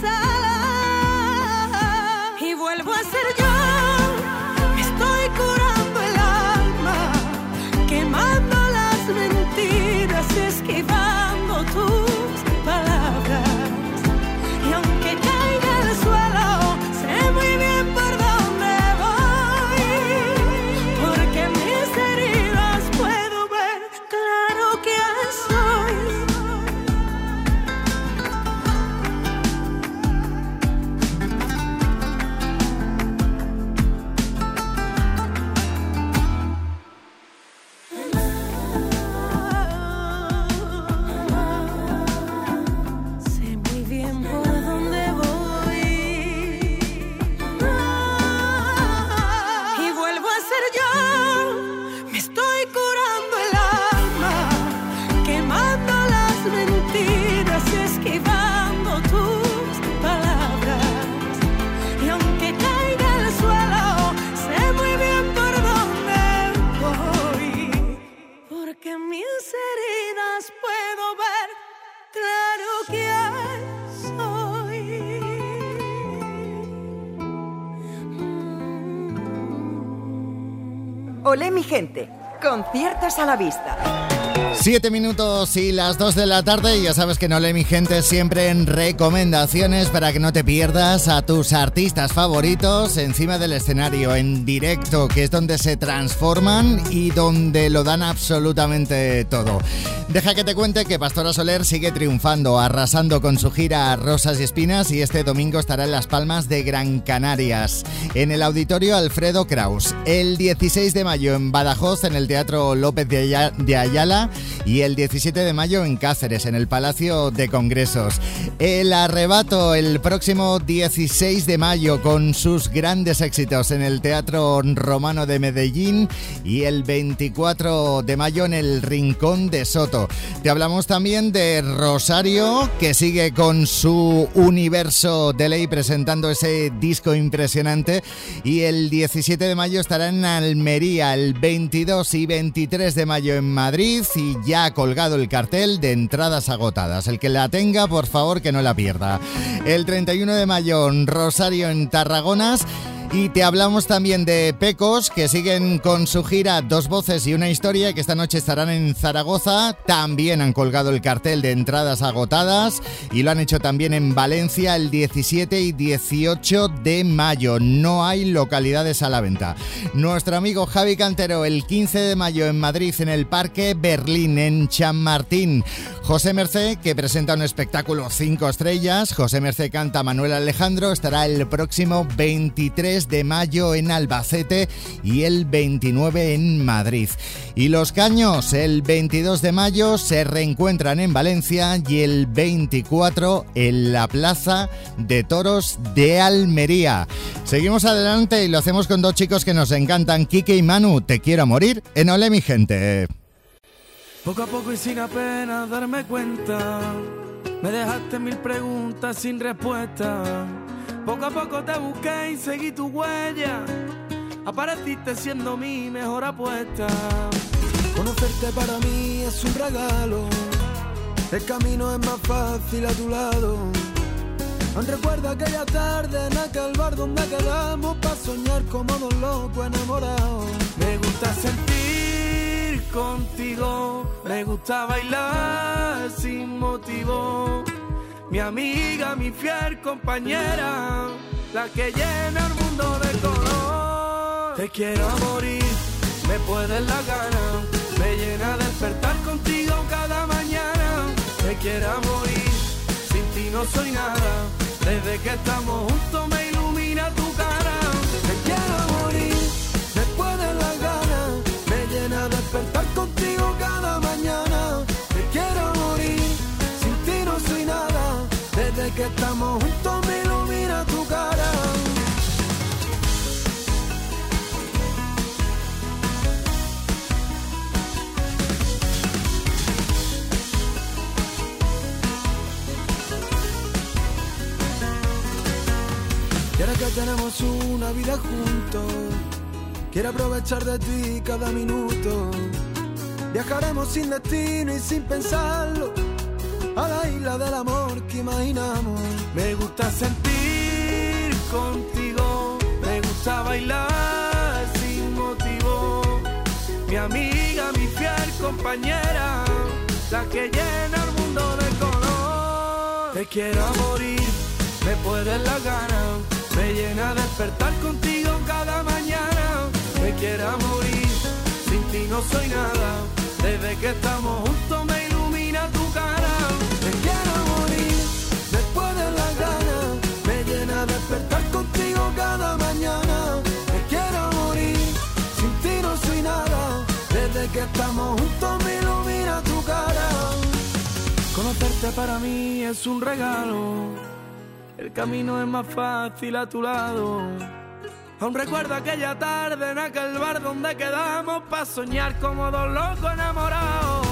alas. Y vuelvo a ser yo, me estoy curando el alma, quemando las mentiras, esquivando tus palabras. Y aunque caiga al suelo, sé muy bien por dónde voy, porque mis heridas puedo ver claro que soy. Sé muy bien por dónde voy. Y vuelvo a ser yo, me estoy curando el alma, quemando las mentiras, esquivando tus palabras. Y aunque caiga al suelo, sé muy bien por dónde voy, porque mis heridas puedo ver claro que soy. Olé mi gente, conciertos a la vista. Siete minutos y las dos de la tarde. Y ya sabes que no lee mi gente siempre en recomendaciones para que no te pierdas a tus artistas favoritos encima del escenario, en directo, que es donde se transforman y donde lo dan absolutamente todo. Deja que te cuente que Pastora Soler sigue triunfando, arrasando con su gira Rosas y Espinas, y este domingo estará en Las Palmas de Gran Canarias, en el Auditorio Alfredo Kraus. El dieciséis de mayo en Badajoz, en el Teatro López de Aya- de Ayala, y el diecisiete de mayo en Cáceres, en el Palacio de Congresos. El Arrebato el próximo dieciséis de mayo con sus grandes éxitos en el Teatro Romano de Medellín, y el veinticuatro de mayo en el Rincón de Soto. Te hablamos también de Rosario, que sigue con su Universo de Ley presentando ese disco impresionante, y el diecisiete de mayo estará en Almería, el veintidós y veintitrés de mayo en Madrid, y ya ha colgado el cartel de entradas agotadas. El que la tenga, por favor, que no la pierda. El treinta y uno de mayo en Rosario, en Tarragonas. Y te hablamos también de Pecos, que siguen con su gira Dos Voces y una Historia, que esta noche estarán en Zaragoza. También han colgado el cartel de entradas agotadas, y lo han hecho también en Valencia el diecisiete y dieciocho de mayo. No hay localidades a la venta. Nuestro amigo Javi Cantero el quince de mayo en Madrid, en el Parque Berlín, en Chamartín. José Mercé, que presenta un espectáculo cinco estrellas. José Mercé canta Manuel Alejandro, estará el próximo veintitrés de mayo en Albacete y el veintinueve en Madrid. Y Los Caños, el veintidós de mayo se reencuentran en Valencia, y el veinticuatro en la Plaza de Toros de Almería. Seguimos adelante y lo hacemos con dos chicos que nos encantan, Quique y Manu. Te quiero morir en Olé mi gente. Poco a poco y sin apenas darme cuenta, me dejaste mil preguntas sin respuesta. Poco a poco te busqué y seguí tu huella, apareciste siendo mi mejor apuesta. Conocerte para mí es un regalo, el camino es más fácil a tu lado. Aún recuerdo aquella tarde en aquel bar donde quedamos para soñar como dos locos enamorados. Me gusta sentir contigo, me gusta bailar sin motivo. Mi amiga, mi fiel compañera, la que llena el mundo de color. Te quiero a morir, me puedes la gana, me llena despertar contigo cada mañana. Te quiero a morir, sin ti no soy nada, desde que estamos juntos me ilumina tu cara. Te quiero a morir, me puedes la gana, me llena despertar contigo cada mañana. Te quiero que estamos juntos me ilumina tu cara. Y ahora que tenemos una vida juntos, quiero aprovechar de ti cada minuto. Viajaremos sin destino y sin pensarlo a la isla del amor que imaginamos. Me gusta sentir contigo, me gusta bailar sin motivo. Mi amiga, mi fiel compañera, la que llena el mundo de color. Te quiero morir, me puedes la gana, me llena despertar contigo cada mañana. Me quiero morir, sin ti no soy nada. Desde que estamos juntos me ilumina tu cara. Me quiero morir, después de las ganas. Me llena despertar contigo cada mañana. Me quiero morir, sin ti no soy nada. Desde que estamos juntos me ilumina tu cara. Conocerte para mí es un regalo. El camino es más fácil a tu lado. Aún recuerdo aquella tarde en aquel bar donde quedamos pa' soñar como dos locos enamorados.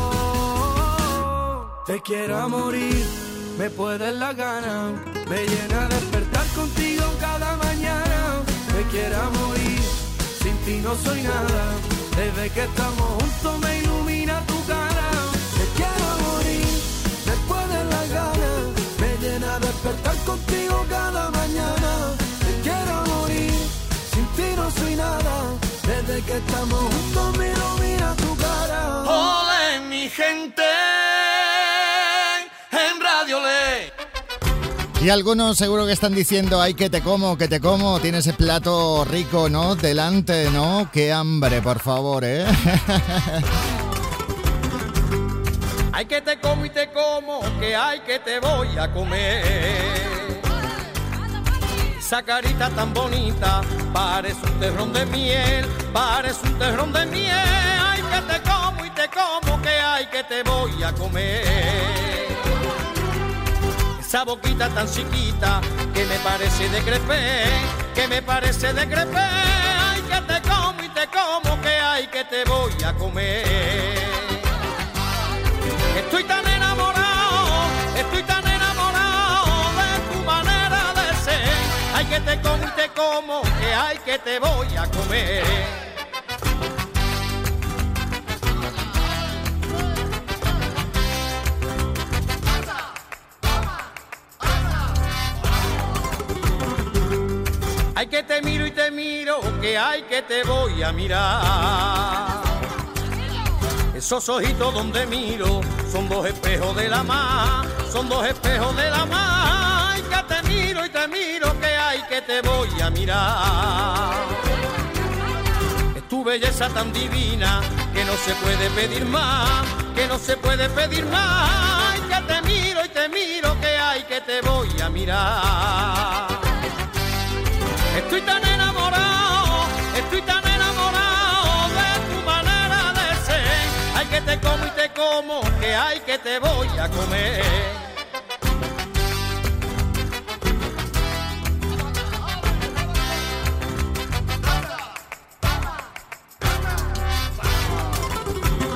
Te quiero morir, me puedes la gana. Me llena despertar contigo cada mañana. Me quiero morir, sin ti no soy nada. Desde que estamos juntos me ilumina tu cara. Te quiero morir, después de las ganas. Me llena despertar contigo cada mañana. Te quiero morir, sin ti no soy nada. Desde que estamos juntos me ilumina tu cara. Ole mi gente en Radio Le. Y algunos seguro que están diciendo, ay, que te como, que te como, tienes ese plato rico, ¿no? Delante, ¿no? Qué hambre, por favor, ¿eh? Ay, que te como y te como, que ay, que te voy a comer. Esa carita tan bonita, parece un terrón de miel, parece un terrón de miel. Ay, que te como y te como, que ay, que te voy a comer. Esa boquita tan chiquita, que me parece de crepé, que me parece de crepé. Ay, que te como y te como, que ay, que te voy a comer. Estoy tan enamorado, estoy tan enamorado de tu manera de ser. Ay, que te como y te como, que ay, que te voy a comer. Ay, que te miro y te miro, que ay, que te voy a mirar. Esos ojitos donde miro son dos espejos de la mar, son dos espejos de la mar. Ay, que te miro y te miro, que ay, que te voy a mirar. Es tu belleza tan divina, que no se puede pedir más, que no se puede pedir más. Ay, que te miro y te miro, que ay, que te voy a mirar. Estoy tan enamorado, estoy tan enamorado de tu manera de ser. Ay, que te como y te como, que ay, que te voy a comer.